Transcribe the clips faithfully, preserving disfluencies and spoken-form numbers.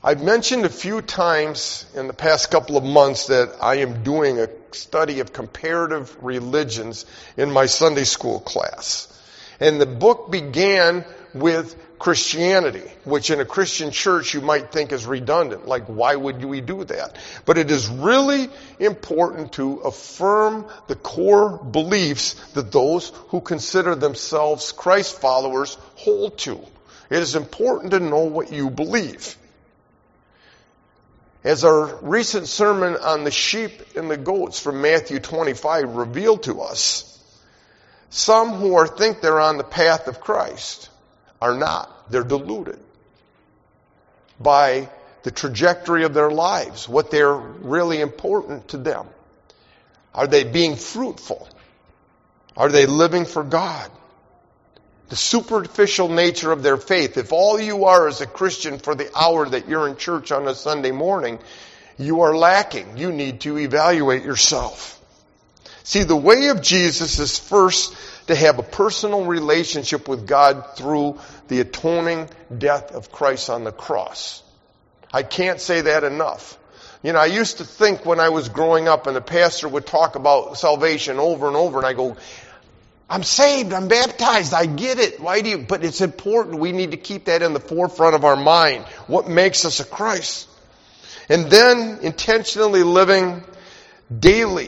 I've mentioned a few times in the past couple of months that I am doing a study of comparative religions in my Sunday school class. And the book began with Christianity, which in a Christian church you might think is redundant. Like, why would we do that? But it is really important to affirm the core beliefs that those who consider themselves Christ followers hold to. It is important to know what you believe. As our recent sermon on the sheep and the goats from Matthew twenty-five revealed to us, some who are think they're on the path of Christ are not. They're deluded by the trajectory of their lives, what they're really important to them. Are they being fruitful? Are they living for God? The superficial nature of their faith. If all you are is a Christian for the hour that you're in church on a Sunday morning, you are lacking. You need to evaluate yourself. See, the way of Jesus is first to have a personal relationship with God through the atoning death of Christ on the cross. I can't say that enough. You know, I used to think when I was growing up and the pastor would talk about salvation over and over, and I go, I'm saved, I'm baptized, I get it. Why do you? But it's important. We need to keep that in the forefront of our mind. What makes us a Christ? And then intentionally living daily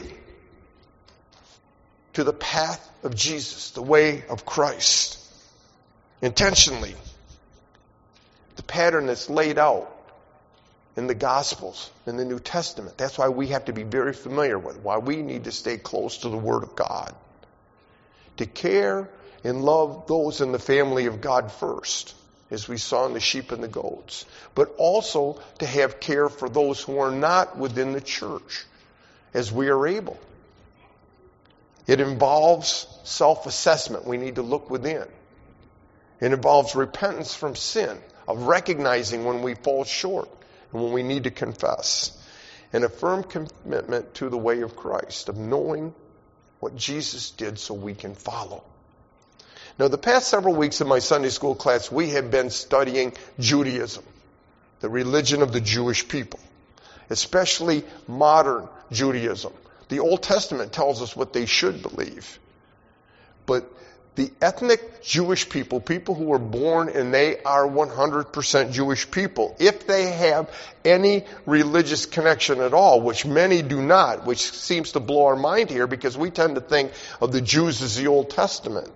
to the path of Jesus, the way of Christ. Intentionally. The pattern that's laid out in the Gospels, in the New Testament. That's why we have to be very familiar with it, why we need to stay close to the Word of God. To care and love those in the family of God first, as we saw in the sheep and the goats. But also to have care for those who are not within the church, as we are able. It involves self-assessment. We need to look within. It involves repentance from sin, of recognizing when we fall short and when we need to confess. And a firm commitment to the way of Christ, of knowing what Jesus did so we can follow. Now, the past several weeks in my Sunday school class, we have been studying Judaism, the religion of the Jewish people, especially modern Judaism. The Old Testament tells us what they should believe. But the ethnic Jewish people, people who were born and they are one hundred percent Jewish people, if they have any religious connection at all, which many do not, which seems to blow our mind here because we tend to think of the Jews as the Old Testament.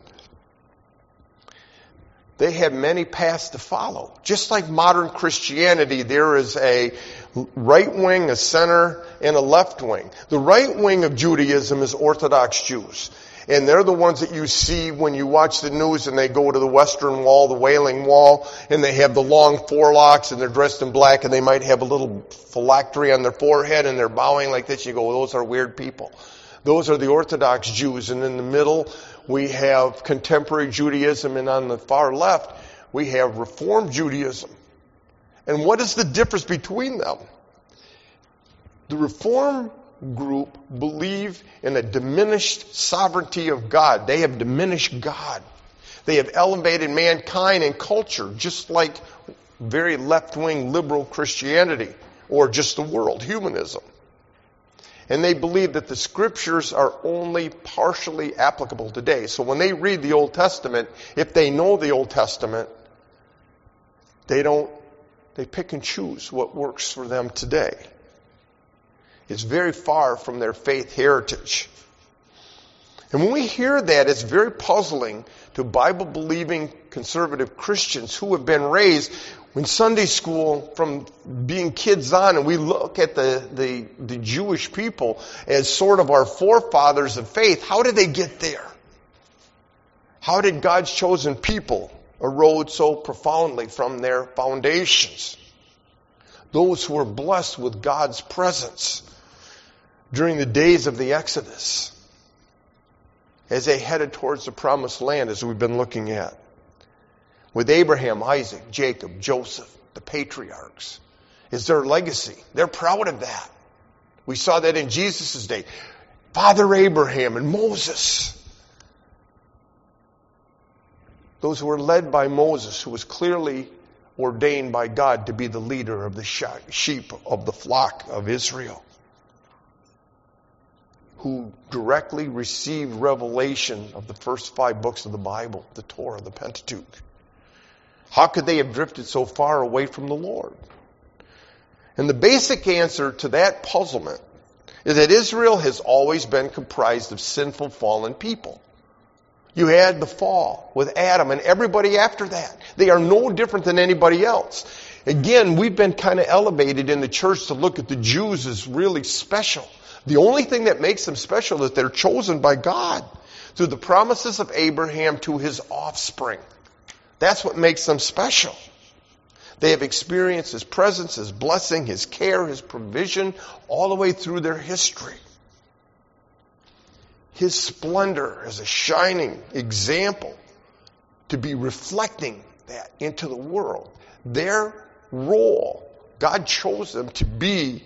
They have many paths to follow. Just like modern Christianity, there is a right wing, a center, and a left wing. The right wing of Judaism is Orthodox Jews. And they're the ones that you see when you watch the news and they go to the Western Wall, the Wailing Wall, and they have the long forelocks and they're dressed in black and they might have a little phylactery on their forehead and they're bowing like this. You go, those are weird people. Those are the Orthodox Jews. And in the middle, we have contemporary Judaism, and on the far left, we have Reform Judaism. And what is the difference between them? The Reform group believe in a diminished sovereignty of God. They have diminished God. They have elevated mankind and culture, just like very left-wing liberal Christianity, or just the world, humanism. And they believe that the scriptures are only partially applicable today. So when they read the Old Testament, if they know the Old Testament, they don't, they pick and choose what works for them today. It's very far from their faith heritage. And when we hear that, it's very puzzling to Bible-believing conservative Christians who have been raised in Sunday school from being kids on, and we look at the, the, the Jewish people as sort of our forefathers of faith. How did they get there? How did God's chosen people erode so profoundly from their foundations? Those who were blessed with God's presence during the days of the Exodus, as they headed towards the promised land, as we've been looking at. With Abraham, Isaac, Jacob, Joseph, the patriarchs, is their legacy. They're proud of that. We saw that in Jesus' day. Father Abraham and Moses. Those who were led by Moses, who was clearly ordained by God to be the leader of the sheep of the flock of Israel, who directly received revelation of the first five books of the Bible, the Torah, the Pentateuch. How could they have drifted so far away from the Lord? And the basic answer to that puzzlement is that Israel has always been comprised of sinful, fallen people. You had the fall with Adam and everybody after that. They are no different than anybody else. Again, we've been kind of elevated in the church to look at the Jews as really special. The only thing that makes them special is they're chosen by God through the promises of Abraham to his offspring. That's what makes them special. They have experienced His presence, His blessing, His care, His provision, all the way through their history. His splendor as a shining example to be reflecting that into the world. Their role, God chose them to be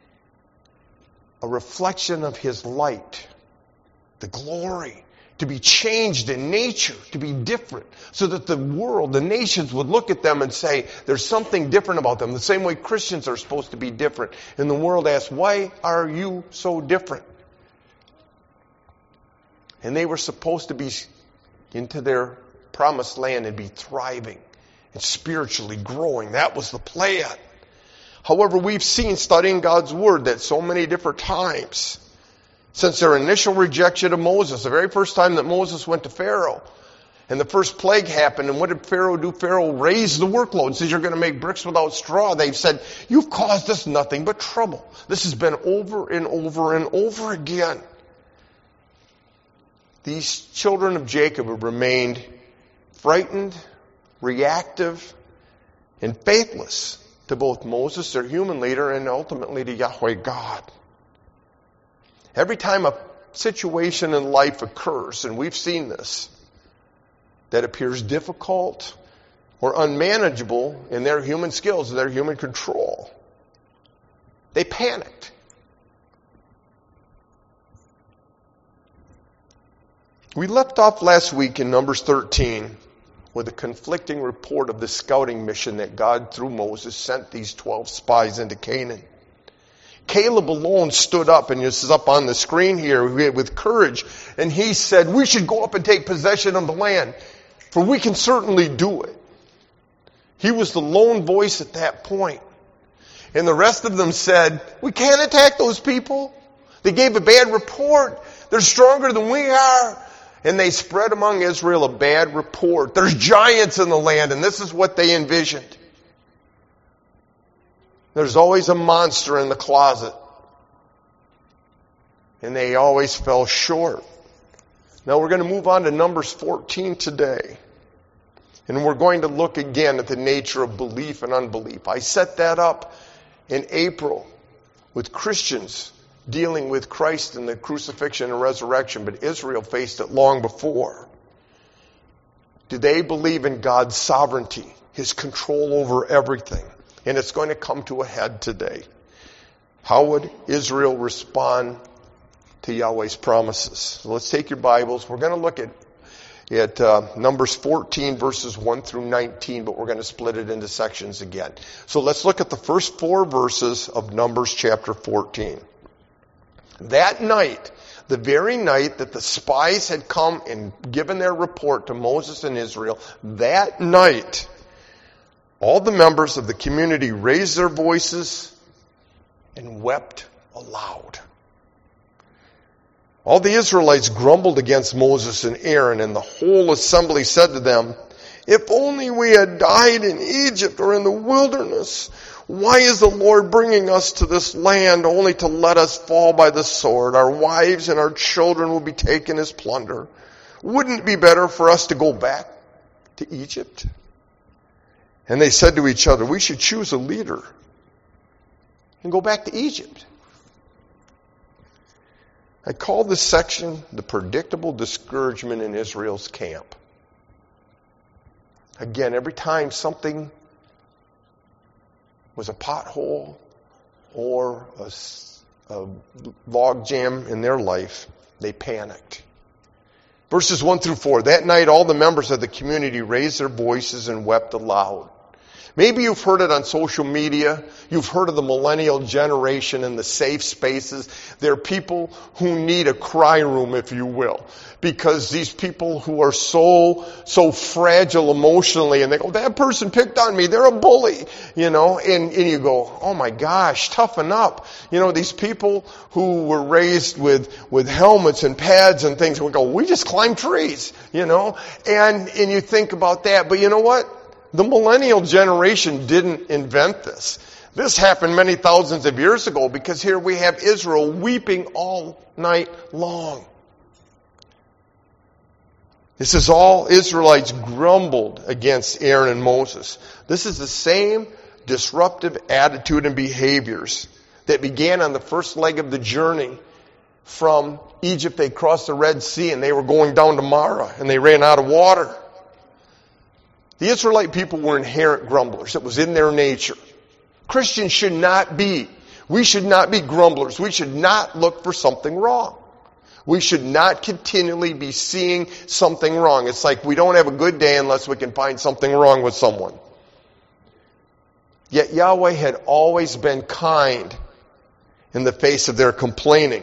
a reflection of His light, the glory, to be changed in nature, to be different, so that the world, the nations would look at them and say, there's something different about them. The same way Christians are supposed to be different. And the world asks, why are you so different? And they were supposed to be into their promised land and be thriving and spiritually growing. That was the plan. However, we've seen studying God's Word that so many different times, since their initial rejection of Moses, the very first time that Moses went to Pharaoh, and the first plague happened, and what did Pharaoh do? Pharaoh raised the workload and says, you're going to make bricks without straw. They've said, you've caused us nothing but trouble. This has been over and over and over again. These children of Jacob have remained frightened, reactive, and faithless to both Moses, their human leader, and ultimately to Yahweh God. Every time a situation in life occurs, and we've seen this, that appears difficult or unmanageable in their human skills, in their human control, they panicked. We left off last week in Numbers thirteen with a conflicting report of the scouting mission that God, through Moses, sent these twelve spies into Canaan. Caleb alone stood up, and this is up on the screen here, with courage, and he said, we should go up and take possession of the land, for we can certainly do it. He was the lone voice at that point. And the rest of them said, we can't attack those people. They gave a bad report. They're stronger than we are. And they spread among Israel a bad report. There's giants in the land, and this is what they envisioned. There's always a monster in the closet. And they always fell short. Now we're going to move on to Numbers fourteen today. And we're going to look again at the nature of belief and unbelief. I set that up in April with Christians dealing with Christ and the crucifixion and resurrection, but Israel faced it long before. Do they believe in God's sovereignty, His control over everything? And it's going to come to a head today. How would Israel respond to Yahweh's promises? So let's take your Bibles. We're going to look at, at uh, Numbers fourteen, verses one through nineteen, but we're going to split it into sections again. So let's look at the first four verses of Numbers chapter fourteen. That night, the very night that the spies had come and given their report to Moses and Israel, that night, all the members of the community raised their voices and wept aloud. All the Israelites grumbled against Moses and Aaron, and the whole assembly said to them, if only we had died in Egypt or in the wilderness. Why is the Lord bringing us to this land only to let us fall by the sword? Our wives and our children will be taken as plunder. Wouldn't it be better for us to go back to Egypt? And they said to each other, we should choose a leader and go back to Egypt. I call this section the predictable discouragement in Israel's camp. Again, every time something was a pothole or a, a log jam in their life, they panicked. Verses one through four. That night all the members of the community raised their voices and wept aloud. Maybe you've heard it on social media. You've heard of the millennial generation and the safe spaces. They're people who need a cry room, if you will. Because these people who are so, so fragile emotionally, and they go, that person picked on me, they're a bully, you know, and, and you go, oh my gosh, toughen up. You know, these people who were raised with, with helmets and pads and things, we go, we just climb trees, you know, and, and you think about that. But you know what? The millennial generation didn't invent this. This happened many thousands of years ago, because here we have Israel weeping all night long. This is all Israelites grumbled against Aaron and Moses. This is the same disruptive attitude and behaviors that began on the first leg of the journey from Egypt. They crossed the Red Sea and they were going down to Marah and they ran out of water. The Israelite people were inherent grumblers. It was in their nature. Christians should not be. We should not be grumblers. We should not look for something wrong. We should not continually be seeing something wrong. It's like we don't have a good day unless we can find something wrong with someone. Yet Yahweh had always been kind in the face of their complaining.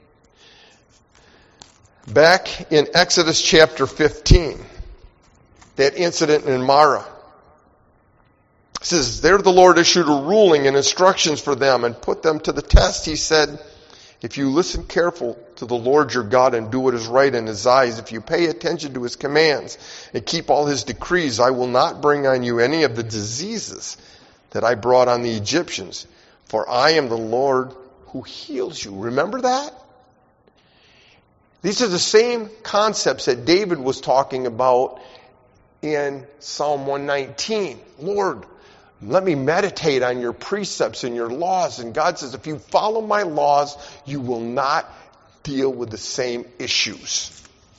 Back in Exodus chapter fifteen, that incident in Marah, it says, there the Lord issued a ruling and instructions for them and put them to the test. He said, if you listen careful to the Lord your God and do what is right in His eyes, if you pay attention to His commands and keep all His decrees, I will not bring on you any of the diseases that I brought on the Egyptians, for I am the Lord who heals you. Remember that? These are the same concepts that David was talking about in Psalm one nineteen. Lord, let me meditate on your precepts and your laws. And God says, if you follow my laws, you will not deal with the same issues.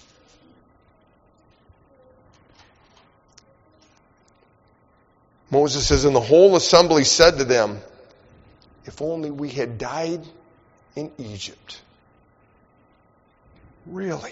Moses says, and the whole assembly said to them, if only we had died in Egypt. Really?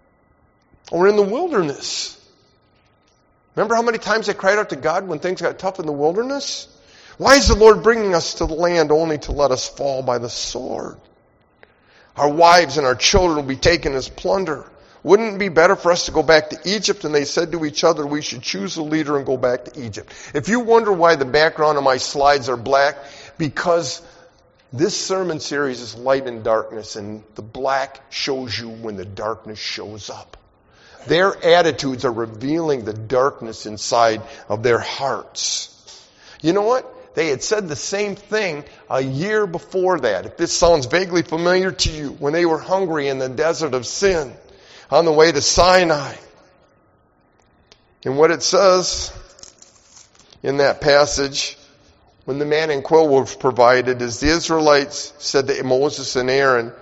Or in the wilderness. Remember how many times they cried out to God when things got tough in the wilderness? Why is the Lord bringing us to the land only to let us fall by the sword? Our wives and our children will be taken as plunder. Wouldn't it be better for us to go back to Egypt? And they said to each other, we should choose a leader and go back to Egypt. If you wonder why the background of my slides are black, because this sermon series is light and darkness, and the black shows you when the darkness shows up. Their attitudes are revealing the darkness inside of their hearts. You know what? They had said the same thing a year before that. If this sounds vaguely familiar to you, when they were hungry in the desert of Sin, on the way to Sinai. And what it says in that passage, when the man and quill was provided, is the Israelites said to Moses and Aaron,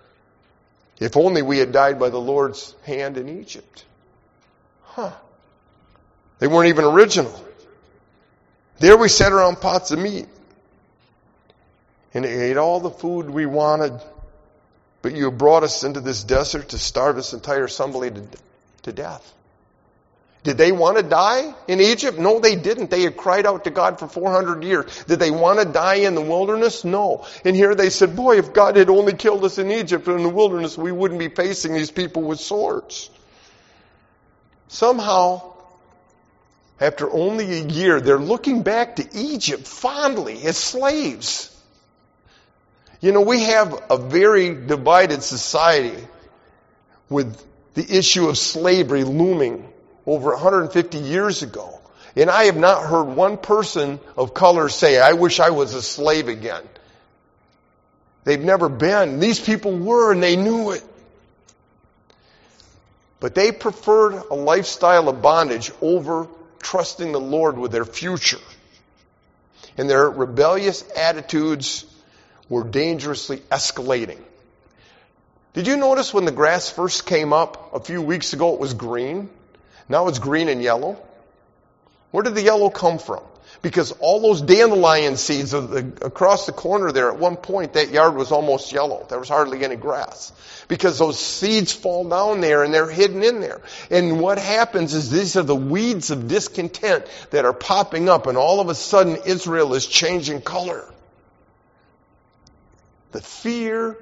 if only we had died by the Lord's hand in Egypt. Huh. They weren't even original. There we sat around pots of meat and ate all the food we wanted, but you brought us into this desert to starve this entire assembly to, to death. Did they want to die in Egypt? No, they didn't. They had cried out to God for four hundred years. Did they want to die in the wilderness? No. And here they said, boy, if God had only killed us in Egypt or in the wilderness, we wouldn't be facing these people with swords. Somehow, after only a year, they're looking back to Egypt fondly as slaves. You know, we have a very divided society with the issue of slavery looming over one hundred fifty years ago. And I have not heard one person of color say, I wish I was a slave again. They've never been. These people were, and they knew it. But they preferred a lifestyle of bondage over trusting the Lord with their future. And their rebellious attitudes were dangerously escalating. Did you notice when the grass first came up a few weeks ago, it was green? Now it's green and yellow. Where did the yellow come from? Because all those dandelion seeds of the, across the corner there, at one point, that yard was almost yellow. There was hardly any grass. Because those seeds fall down there and they're hidden in there. And what happens is these are the weeds of discontent that are popping up, and all of a sudden Israel is changing color. The fear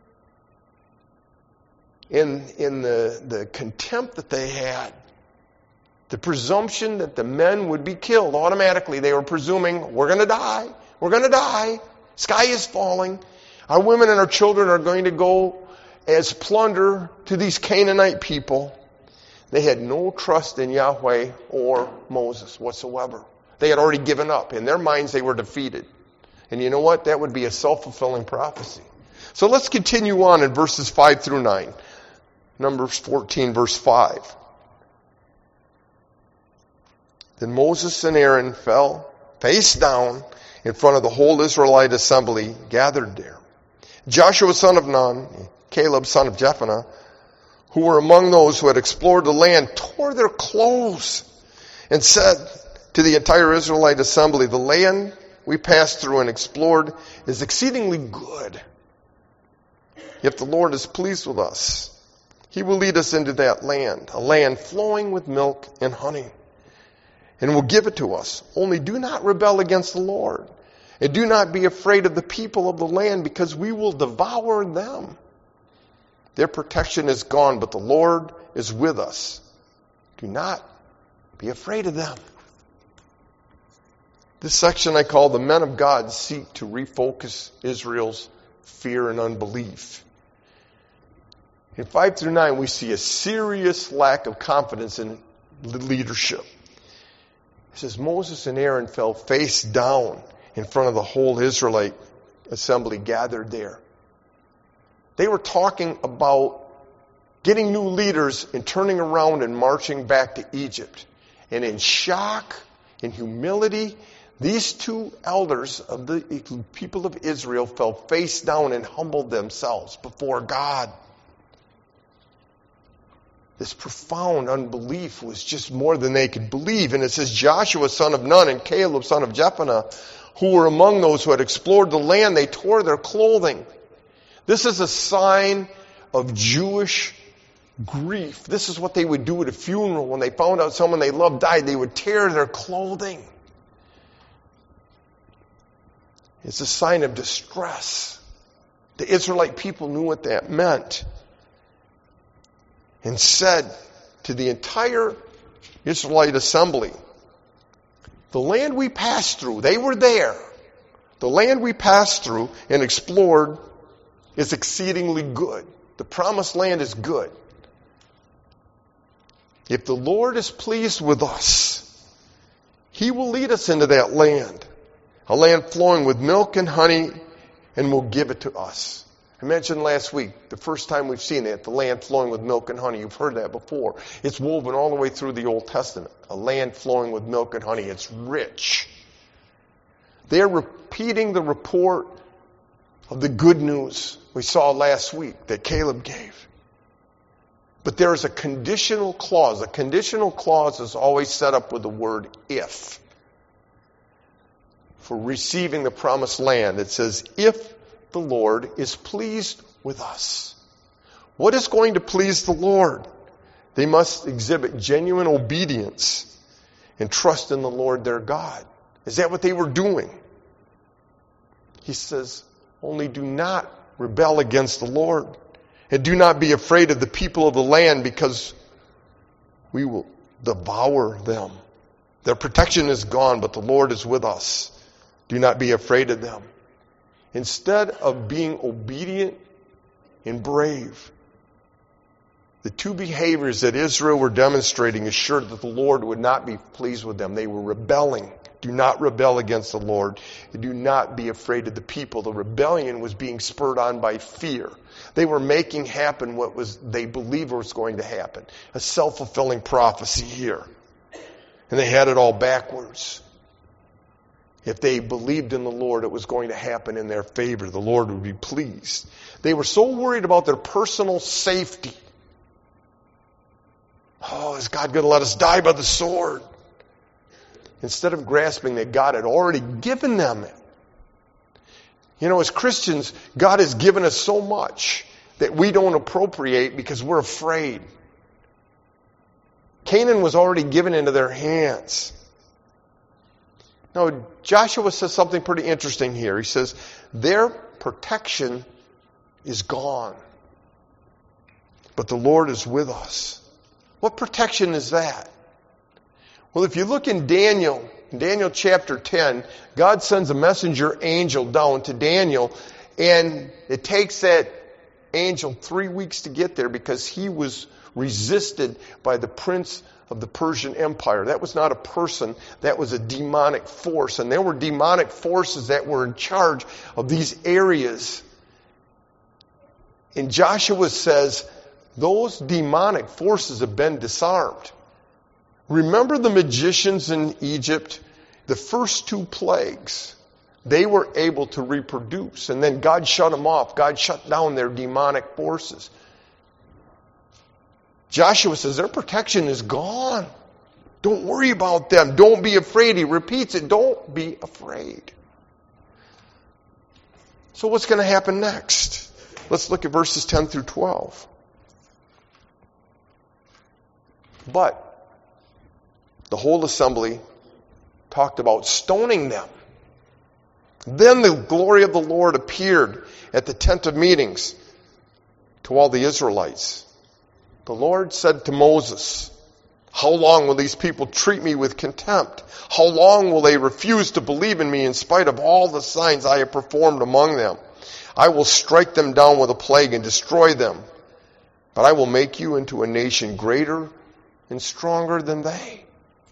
in, in the, the contempt that they had. The presumption that the men would be killed automatically. They were presuming, we're going to die. We're going to die. Sky is falling. Our women and our children are going to go as plunder to these Canaanite people. They had no trust in Yahweh or Moses whatsoever. They had already given up. In their minds, they were defeated. And you know what? That would be a self-fulfilling prophecy. So let's continue on in verses five through nine. Numbers fourteen, verse five. Then Moses and Aaron fell face down in front of the whole Israelite assembly gathered there. Joshua son of Nun, Caleb son of Jephunneh, who were among those who had explored the land, tore their clothes and said to the entire Israelite assembly, the land we passed through and explored is exceedingly good. If the Lord is pleased with us, He will lead us into that land, a land flowing with milk and honey, and will give it to us. Only do not rebel against the Lord, and do not be afraid of the people of the land, because we will devour them. Their protection is gone, but the Lord is with us. Do not be afraid of them. This section I call the men of God seek to refocus Israel's fear and unbelief. In five through nine, we see a serious lack of confidence in leadership. It says, Moses and Aaron fell face down in front of the whole Israelite assembly gathered there. They were talking about getting new leaders and turning around and marching back to Egypt. And in shock, in humility, these two elders of the people of Israel fell face down and humbled themselves before God. This profound unbelief was just more than they could believe. And it says Joshua son of Nun and Caleb son of Jephunneh, who were among those who had explored the land, they tore their clothing. This is a sign of Jewish grief. This is what they would do at a funeral. When they found out someone they loved died, they would tear their clothing. It's a sign of distress. The Israelite people knew what that meant, and said to the entire Israelite assembly, the land we passed through, they were there. The land we passed through and explored is exceedingly good. The promised land is good. If the Lord is pleased with us, He will lead us into that land, a land flowing with milk and honey, and will give it to us. I mentioned last week, the first time we've seen it, the land flowing with milk and honey. You've heard that before. It's woven all the way through the Old Testament. A land flowing with milk and honey. It's rich. They're repeating the report of the good news we saw last week that Caleb gave. But there is a conditional clause. A conditional clause is always set up with the word if. For receiving the promised land, it says, if the Lord is pleased with us. What is going to please the Lord? They must exhibit genuine obedience and trust in the Lord their God. Is that what they were doing? He says, only do not rebel against the Lord, and do not be afraid of the people of the land, because we will devour them. Their protection is gone, but the Lord is with us. Do not be afraid of them. Instead of being obedient and brave, the two behaviors that Israel were demonstrating assured that the Lord would not be pleased with them. They were rebelling. Do not rebel against the Lord. And do not be afraid of the people. The rebellion was being spurred on by fear. They were making happen what was they believed was going to happen. A self-fulfilling prophecy here. And they had it all backwards. If they believed in the Lord, it was going to happen in their favor. The Lord would be pleased. They were so worried about their personal safety. Oh, is God going to let us die by the sword? instead of grasping that God had already given them it. You know, as Christians, God has given us so much that we don't appropriate because we're afraid. Canaan was already given into their hands. Now, Joshua says something pretty interesting here. He says, their protection is gone, but the Lord is with us. What protection is that? Well, if you look in Daniel, in Daniel chapter ten, God sends a messenger angel down to Daniel, and it takes that angel three weeks to get there because he was resisted by the prince of the Persian Empire. That was not a person, that was a demonic force. And there were demonic forces that were in charge of these areas. And Joshua says, those demonic forces have been disarmed. Remember the magicians in Egypt? The first two plagues, they were able to reproduce. And then God shut them off. God shut down their demonic forces. Joshua says their protection is gone. Don't worry about them. Don't be afraid. He repeats it. Don't be afraid. So what's going to happen next? Let's look at verses ten through twelve. But the whole assembly talked about stoning them. Then the glory of the Lord appeared at the tent of meetings to all the Israelites. The Lord said to Moses, how long will these people treat me with contempt? How long will they refuse to believe in me in spite of all the signs I have performed among them? I will strike them down with a plague and destroy them. But I will make you into a nation greater and stronger than they.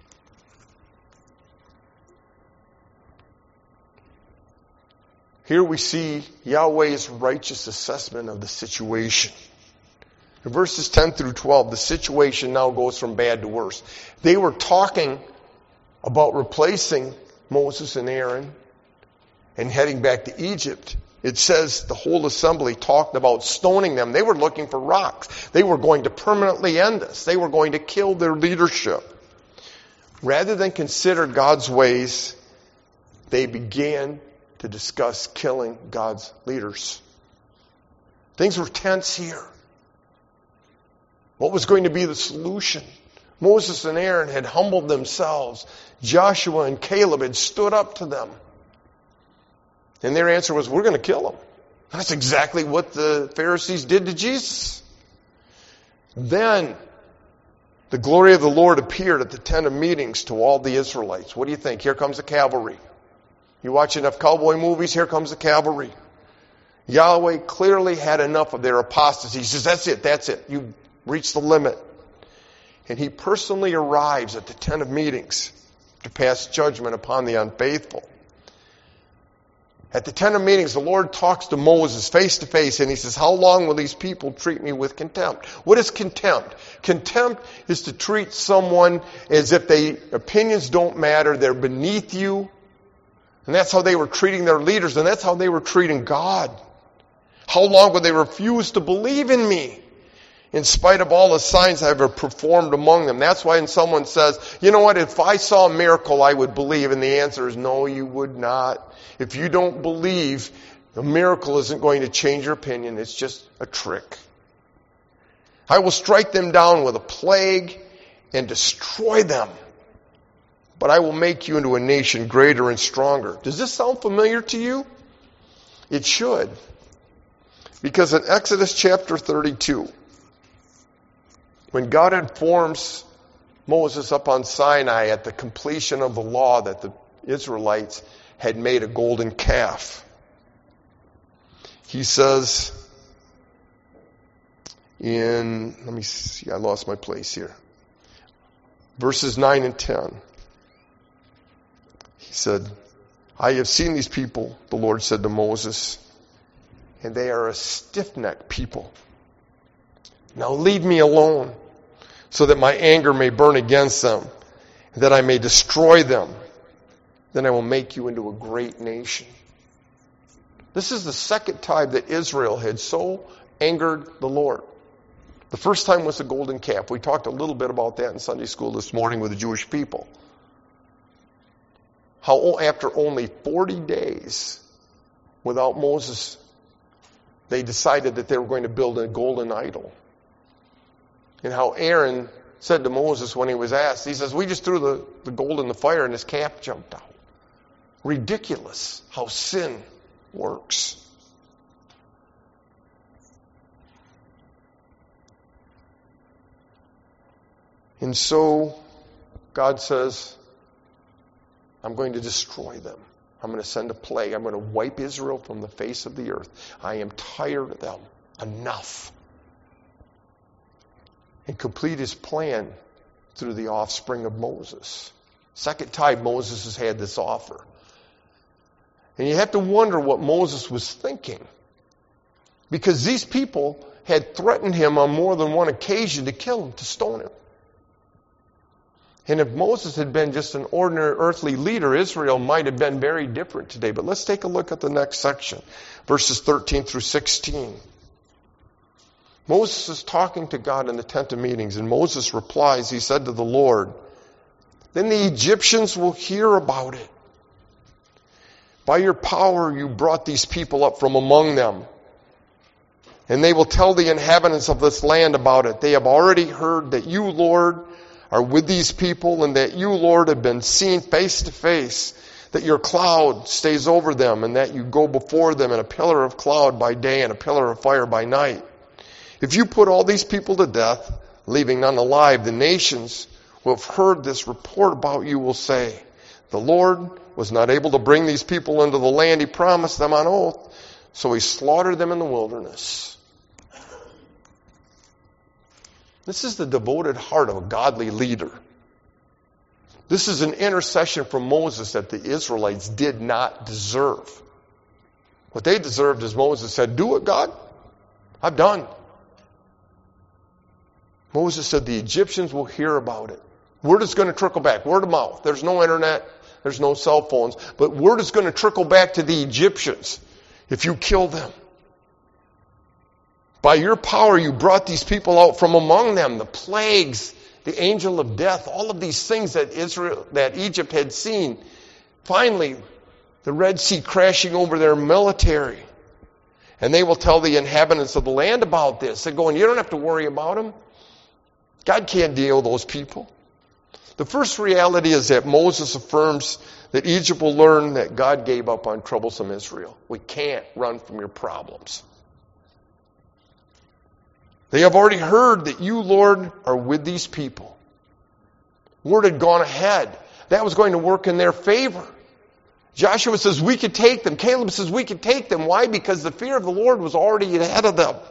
Here we see Yahweh's righteous assessment of the situation. In verses ten through twelve, the situation now goes from bad to worse. They were talking about replacing Moses and Aaron and heading back to Egypt. It says the whole assembly talked about stoning them. They were looking for rocks. They were going to permanently end us. They were going to kill their leadership. Rather than consider God's ways, they began to discuss killing God's leaders. Things were tense here. What was going to be the solution? Moses and Aaron had humbled themselves. Joshua and Caleb had stood up to them. And their answer was, we're going to kill them. That's exactly what the Pharisees did to Jesus. Then the glory of the Lord appeared at the tent of meetings to all the Israelites. What do you think? Here comes the cavalry. You watch enough cowboy movies, here comes the cavalry. Yahweh clearly had enough of their apostasy. He says, that's it, that's it. You reached the limit. And he personally arrives at the tent of meetings to pass judgment upon the unfaithful. At the tent of meetings, the Lord talks to Moses face to face, and he says, how long will these people treat me with contempt? What is contempt? Contempt is to treat someone as if their opinions don't matter, they're beneath you. And that's how they were treating their leaders, and that's how they were treating God. How long will they refuse to believe in me? In spite of all the signs I have performed among them. That's why when someone says, you know what, if I saw a miracle, I would believe. And the answer is, no, you would not. If you don't believe, a miracle isn't going to change your opinion. It's just a trick. I will strike them down with a plague and destroy them. But I will make you into a nation greater and stronger. Does this sound familiar to you? It should. Because in Exodus chapter thirty-two, when God informs Moses up on Sinai at the completion of the law that the Israelites had made a golden calf, he says in, let me see, I lost my place here. Verses nine and ten. He said, I have seen these people, the Lord said to Moses, and they are a stiff-necked people. Now leave me alone, so that my anger may burn against them, and that I may destroy them. Then I will make you into a great nation. This is the second time that Israel had so angered the Lord. The first time was the golden calf. We talked a little bit about that in Sunday school this morning with the Jewish people. how after only forty days without Moses, they decided that they were going to build a golden idol. And how Aaron said to Moses when he was asked, he says, we just threw the, the gold in the fire and his calf jumped out. Ridiculous how sin works. And so God says, I'm going to destroy them. I'm going to send a plague. I'm going to wipe Israel from the face of the earth. I am tired of them. Enough. And complete his plan through the offspring of Moses. Second time Moses has had this offer. And you have to wonder what Moses was thinking. Because these people had threatened him on more than one occasion to kill him, to stone him. And if Moses had been just an ordinary earthly leader, Israel might have been very different today. But let's take a look at the next section, verses thirteen through sixteen. Moses is talking to God in the tent of meetings, and Moses replies, he said to the Lord, then the Egyptians will hear about it. By your power you brought these people up from among them, and they will tell the inhabitants of this land about it. They have already heard that you, Lord, are with these people, and that you, Lord, have been seen face to face, that your cloud stays over them, and that you go before them in a pillar of cloud by day and a pillar of fire by night. If you put all these people to death, leaving none alive, the nations who have heard this report about you will say, the Lord was not able to bring these people into the land he promised them on oath, so he slaughtered them in the wilderness. This is the devoted heart of a godly leader. This is an intercession from Moses that the Israelites did not deserve. What they deserved is Moses said, do it, God. I'm done. Moses said the Egyptians will hear about it. Word is going to trickle back, word of mouth. There's no internet, there's no cell phones, but word is going to trickle back to the Egyptians if you kill them. By your power you brought these people out from among them, the plagues, the angel of death, all of these things that Israel, that Egypt had seen. Finally, the Red Sea crashing over their military. And they will tell the inhabitants of the land about this. They're going, you don't have to worry about them. God can't deal with those people. The first reality is that Moses affirms that Egypt will learn that God gave up on troublesome Israel. We can't run from your problems. They have already heard that you, Lord, are with these people. Word had gone ahead. That was going to work in their favor. Joshua says, we could take them. Caleb says, we could take them. Why? Because the fear of the Lord was already ahead of them.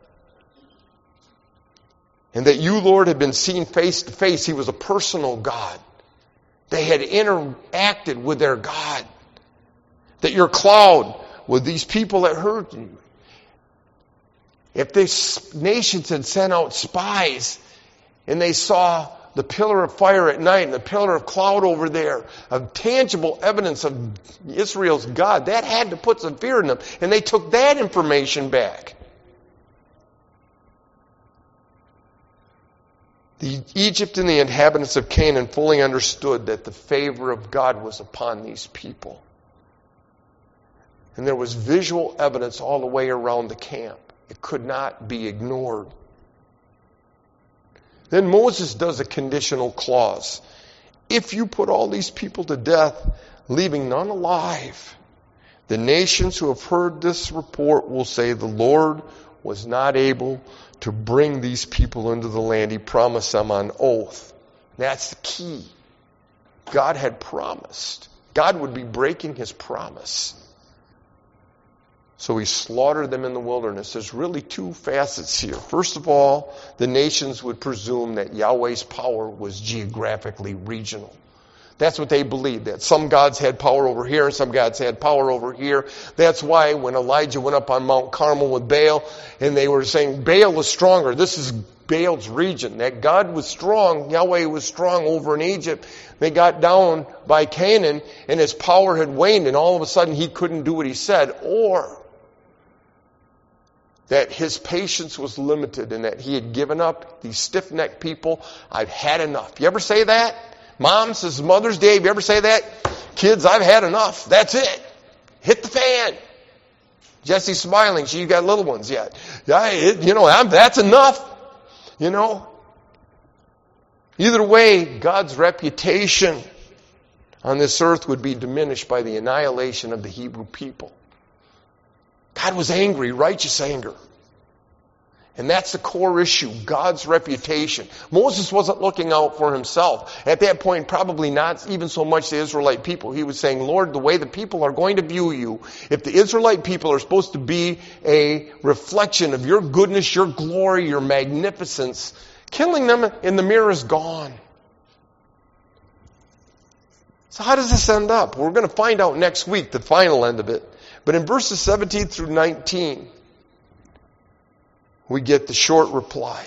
And that you, Lord, had been seen face to face. He was a personal God. They had interacted with their God. That your cloud with these people that heard you. If the nations had sent out spies and they saw the pillar of fire at night and the pillar of cloud over there, of tangible evidence of Israel's God, that had to put some fear in them. And they took that information back. The Egypt and the inhabitants of Canaan fully understood that the favor of God was upon these people. And there was visual evidence all the way around the camp. It could not be ignored. Then Moses does a conditional clause. If you put all these people to death, leaving none alive, the nations who have heard this report will say the Lord was not able to bring these people into the land he promised them on oath. That's the key. God had promised. God would be breaking his promise. So he slaughtered them in the wilderness. There's really two facets here. First of all, the nations would presume that Yahweh's power was geographically regional. That's what they believed, that some gods had power over here and some gods had power over here. That's why when Elijah went up on Mount Carmel with Baal and they were saying Baal was stronger, this is Baal's region, that God was strong, Yahweh was strong over in Egypt. They got down by Canaan and his power had waned and all of a sudden he couldn't do what he said, or that his patience was limited and that he had given up these stiff-necked people. I've had enough. You ever say that? Moms, this is Mother's Day. Have you ever say that? Kids, I've had enough. That's it. Hit the fan. Jesse's smiling. She's got little ones yet. Yeah, it, you know, I'm, that's enough. You know. Either way, God's reputation on this earth would be diminished by the annihilation of the Hebrew people. God was angry, righteous anger. And that's the core issue, God's reputation. Moses wasn't looking out for himself. At that point, probably not even so much the Israelite people. He was saying, Lord, the way the people are going to view you, if the Israelite people are supposed to be a reflection of your goodness, your glory, your magnificence, killing them in the mirror is gone. So how does this end up? We're going to find out next week, the final end of it. But in verses seventeen through nineteen, we get the short reply.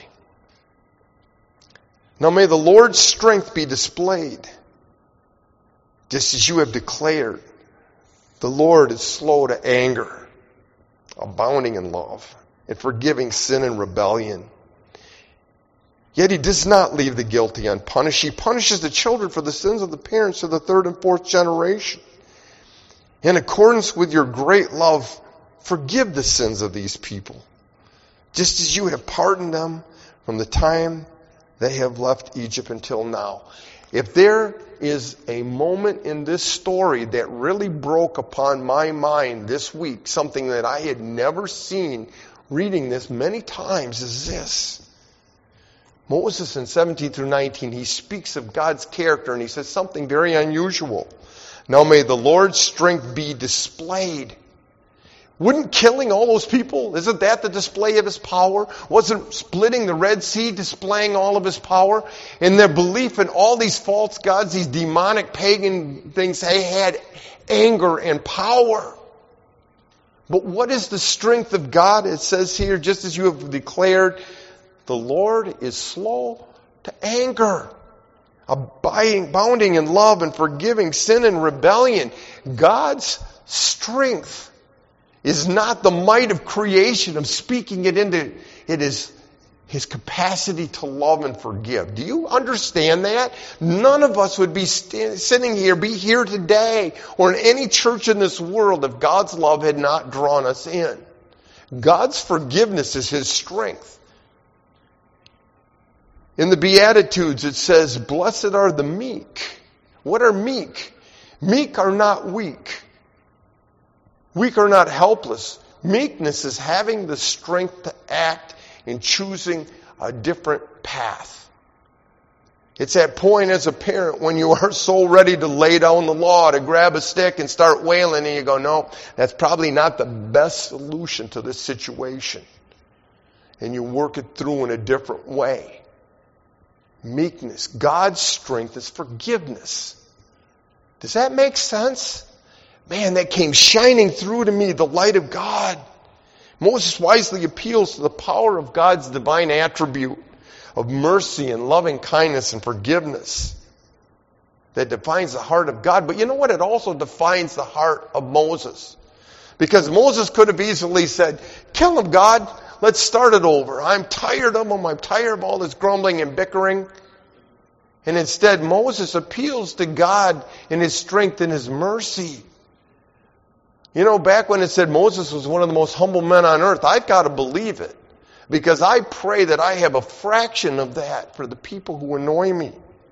Now may the Lord's strength be displayed, just as you have declared. The Lord is slow to anger, abounding in love, and forgiving sin and rebellion. Yet he does not leave the guilty unpunished. He punishes the children for the sins of the parents to the third and fourth generation. In accordance with your great love, forgive the sins of these people, just as you have pardoned them from the time they have left Egypt until now. If there is a moment in this story that really broke upon my mind this week, something that I had never seen reading this many times, is this. Moses in seventeen through nineteen, he speaks of God's character and he says something very unusual. Now may the Lord's strength be displayed. Wouldn't killing all those people, isn't that the display of his power? Wasn't splitting the Red Sea displaying all of his power? And their belief in all these false gods, these demonic pagan things, they had anger and power. But what is the strength of God? It says here, just as you have declared, the Lord is slow to anger, abounding in love and forgiving sin and rebellion. God's strength is not the might of creation, of speaking it into, it is his capacity to love and forgive. Do you understand that? None of us would be st- sitting here, be here today, or in any church in this world if God's love had not drawn us in. God's forgiveness is his strength. In the Beatitudes, it says, blessed are the meek. What are meek? Meek are not weak. Weak are not helpless. Meekness is having the strength to act in choosing a different path. It's that point as a parent when you are so ready to lay down the law, to grab a stick and start wailing, and you go, no, that's probably not the best solution to this situation. And you work it through in a different way. Meekness. God's strength is forgiveness. Does that make sense? Man, that came shining through to me, the light of God. Moses wisely appeals to the power of God's divine attribute of mercy and loving kindness and forgiveness that defines the heart of God. But you know what? It also defines the heart of Moses. Because Moses could have easily said, kill him, God. Let's start it over. I'm tired of them. I'm tired of all this grumbling and bickering. And instead, Moses appeals to God in his strength and his mercy. You know, back when it said Moses was one of the most humble men on earth, I've got to believe it. Because I pray that I have a fraction of that for the people who annoy me.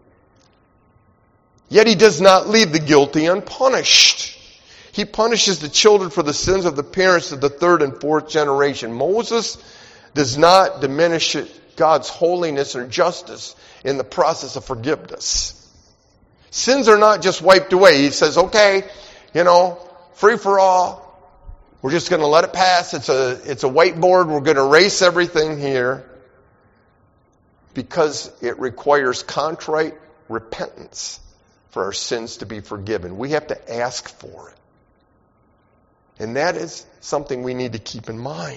Yet he does not leave the guilty unpunished. He punishes the children for the sins of the parents of the third and fourth generation. Moses does not diminish God's holiness or justice in the process of forgiveness. Sins are not just wiped away. He says, okay, you know, free for all. We're just going to let it pass. It's a, it's a whiteboard. We're going to erase everything here because it requires contrite repentance for our sins to be forgiven. We have to ask for it. And that is something we need to keep in mind.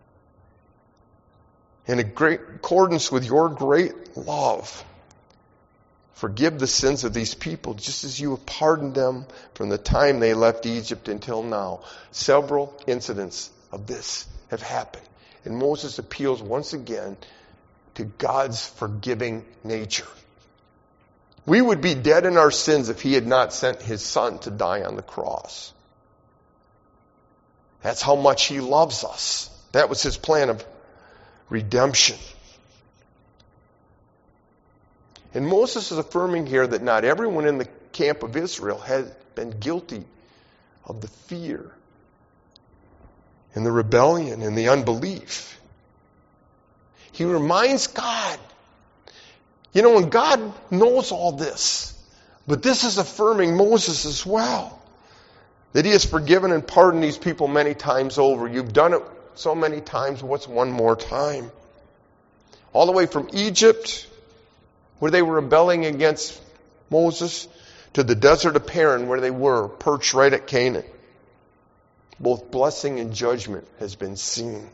In a great accordance with your great love, forgive the sins of these people just as you have pardoned them from the time they left Egypt until now. Several incidents of this have happened. And Moses appeals once again to God's forgiving nature. We would be dead in our sins if he had not sent his son to die on the cross. That's how much he loves us. That was his plan of redemption. And Moses is affirming here that not everyone in the camp of Israel had been guilty of the fear and the rebellion and the unbelief. He reminds God, you know, and God knows all this, but this is affirming Moses as well, that he has forgiven and pardoned these people many times over. You've done it so many times, what's one more time? All the way from Egypt, where they were rebelling against Moses, to the desert of Paran, where they were, perched right at Canaan. Both blessing and judgment has been seen.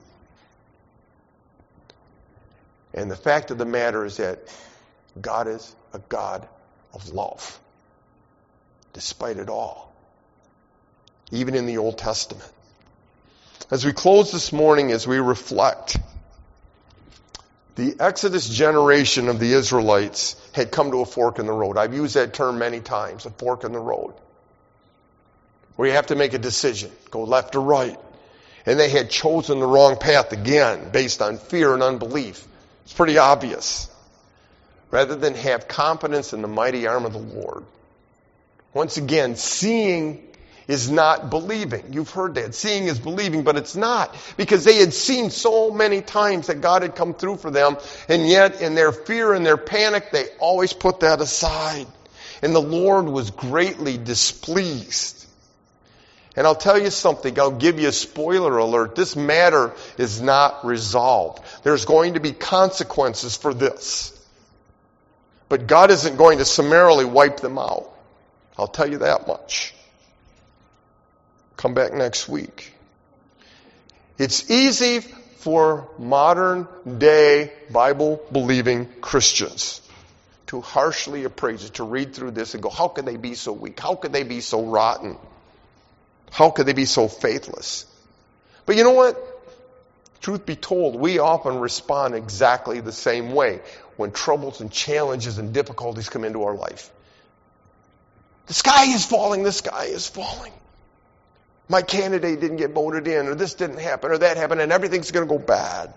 And the fact of the matter is that God is a God of love, despite it all, even in the Old Testament. As we close this morning, as we reflect, the Exodus generation of the Israelites had come to a fork in the road. I've used that term many times, a fork in the road, where you have to make a decision, go left or right. And they had chosen the wrong path again, based on fear and unbelief. It's pretty obvious. Rather than have confidence in the mighty arm of the Lord. Once again, seeing is not believing. You've heard that. Seeing is believing, but it's not. Because they had seen so many times that God had come through for them, and yet in their fear and their panic, they always put that aside. And the Lord was greatly displeased. And I'll tell you something, I'll give you a spoiler alert. This matter is not resolved. There's going to be consequences for this. But God isn't going to summarily wipe them out. I'll tell you that much. Come back next week. It's easy for modern day Bible-believing Christians to harshly appraise it, to read through this and go, how could they be so weak? How could they be so rotten? How could they be so faithless? But you know what? Truth be told, we often respond exactly the same way when troubles and challenges and difficulties come into our life. The sky is falling, the sky is falling. My candidate didn't get voted in, or this didn't happen, or that happened, and everything's going to go bad.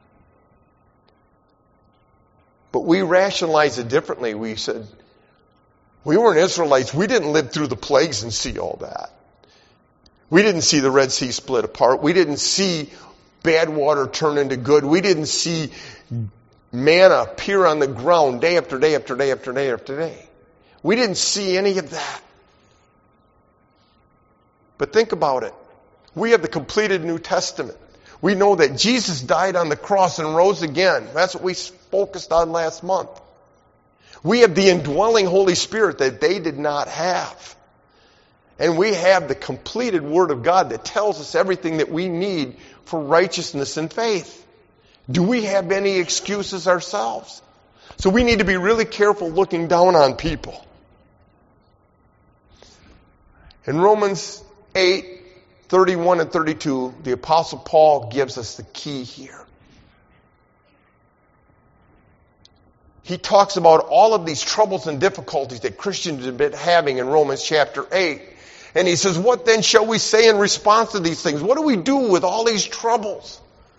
But we rationalize it differently. We said, we weren't Israelites. We didn't live through the plagues and see all that. We didn't see the Red Sea split apart. We didn't see bad water turn into good. We didn't see manna appear on the ground day after day after day after day after day. We didn't see any of that. But think about it. We have the completed New Testament. We know that Jesus died on the cross and rose again. That's what we focused on last month. We have the indwelling Holy Spirit that they did not have. And we have the completed Word of God that tells us everything that we need for righteousness and faith. Do we have any excuses ourselves? So we need to be really careful looking down on people. In Romans eight, thirty-one and thirty-two, the Apostle Paul gives us the key here. He talks about all of these troubles and difficulties that Christians have been having in Romans chapter eight. And he says, what then shall we say in response to these things? What do we do with all these troubles?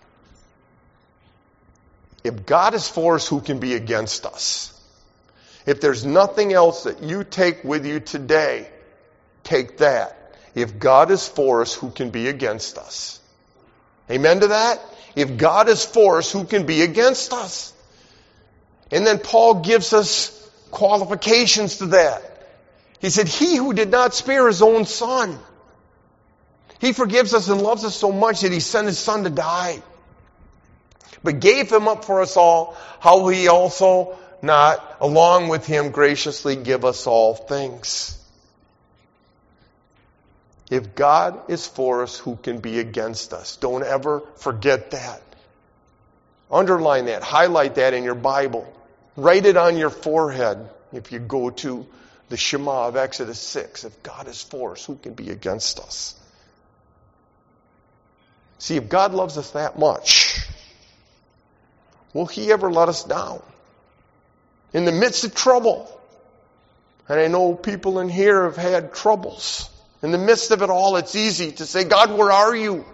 If God is for us, who can be against us? If there's nothing else that you take with you today, take that. If God is for us, who can be against us? Amen to that? If God is for us, who can be against us? And then Paul gives us qualifications to that. He said, he who did not spare his own son. He forgives us and loves us so much that he sent his son to die. But gave him up for us all, how will he also not, along with him, graciously give us all things? If God is for us, who can be against us? Don't ever forget that. Underline that. Highlight that in your Bible. Write it on your forehead if you go to the Shema of Exodus six. If God is for us, who can be against us? See, if God loves us that much, will he ever let us down? In the midst of trouble, And I know people in here have had troubles. In the midst of it all, it's easy to say, God, where are you?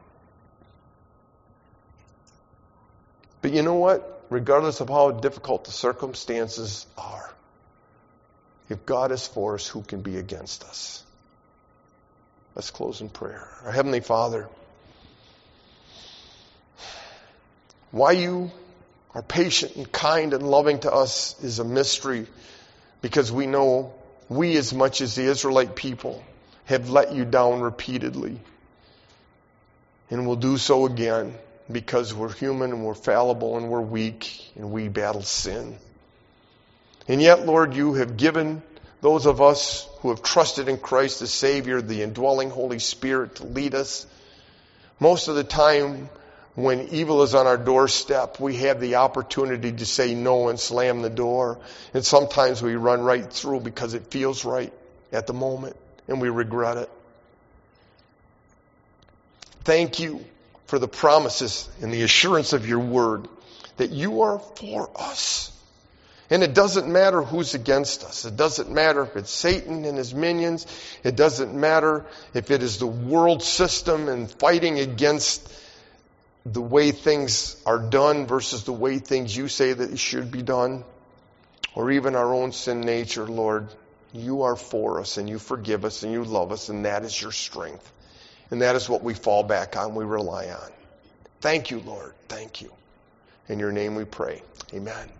But you know what? Regardless of how difficult the circumstances are, if God is for us, who can be against us? Let's close in prayer. Our Heavenly Father, why you are patient and kind and loving to us is a mystery, because we know we, as much as the Israelite people, have let you down repeatedly. And will do so again, because we're human and we're fallible and we're weak and we battle sin. And yet, Lord, you have given those of us who have trusted in Christ the Savior, the indwelling Holy Spirit to lead us. Most of the time, when evil is on our doorstep, we have the opportunity to say no and slam the door. And sometimes we run right through because it feels right at the moment, and we regret it. Thank you for the promises and the assurance of your word that you are for us. And it doesn't matter who's against us. It doesn't matter if it's Satan and his minions. It doesn't matter if it is the world system and fighting against the way things are done versus the way things you say that it should be done. Or even our own sin nature, Lord. You are for us, and you forgive us, and you love us, and that is your strength. And that is what we fall back on, we rely on. Thank you, Lord. Thank you. In your name we pray. Amen.